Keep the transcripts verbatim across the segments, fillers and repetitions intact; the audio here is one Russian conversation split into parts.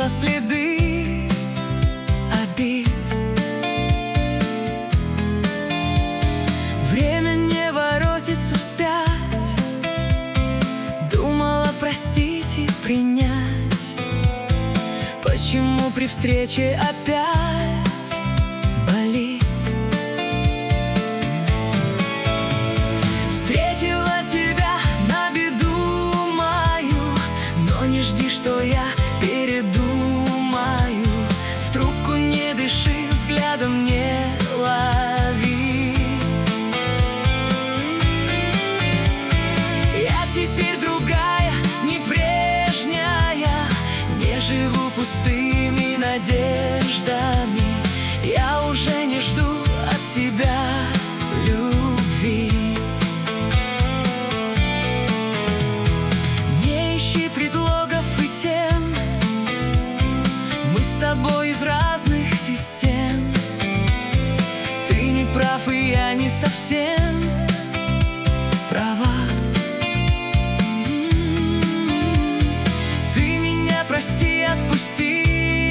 заметила следы обид. Время не воротится вспять. Думала простить и принять. Почему при встрече опять болит? Встретила тебя на беду мою, но не жди, что я передумаю. В трубку не дыши, взглядом не лови. Я теперь другая, не прежняя, не живу пустыми надеждами. Я уже не жду от тебя любви. Не ищи предлогов и тем. Мы с тобой из разных систем. Ты не прав, и я не совсем права. Ты меня прости, отпусти.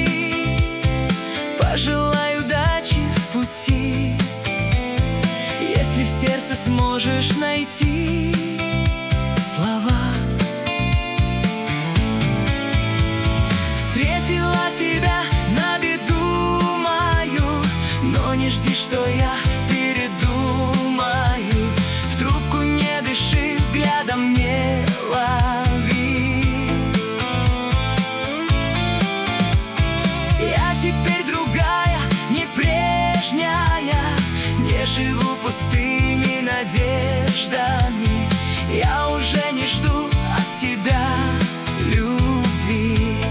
Пожелай удачи в пути, если в сердце сможешь найти слова. Встретила тебя на беду мою, но не жди, что я передумаю. В трубку не дыши, взглядом не лови. Я теперь другая, не прежняя, не живу пустыми надеждами. Я уже не жду от тебя любви.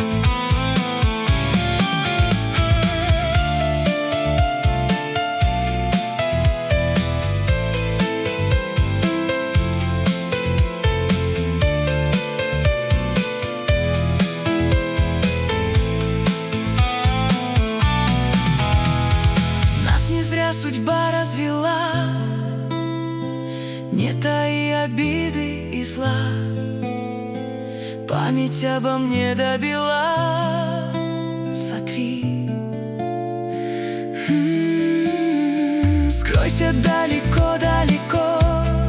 Не зря судьба развела, не таи обиды и зла. Память обо мне добила, сотри. М-м-м. Скройся далеко-далеко.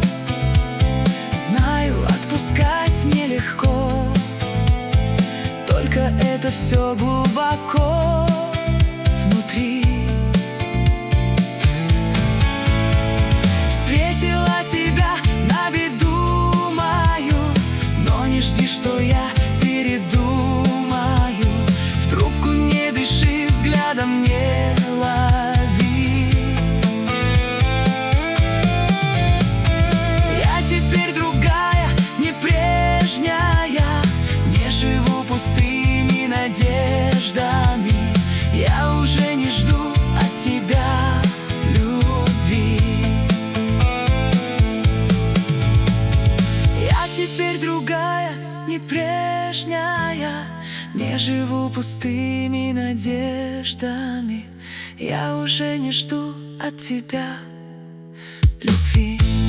Знаю, отпускать нелегко, только это все глубоко внутри. Встретила тебя на беду мою, но не жди, что я передумаю. В трубку не дыши, взглядом не лови. Я теперь другая, не прежняя, не живу пустыми надеждами. Я уже не жду от тебя любви. Теперь другая, не прежняя, не живу пустыми надеждами. Я уже не жду от тебя любви.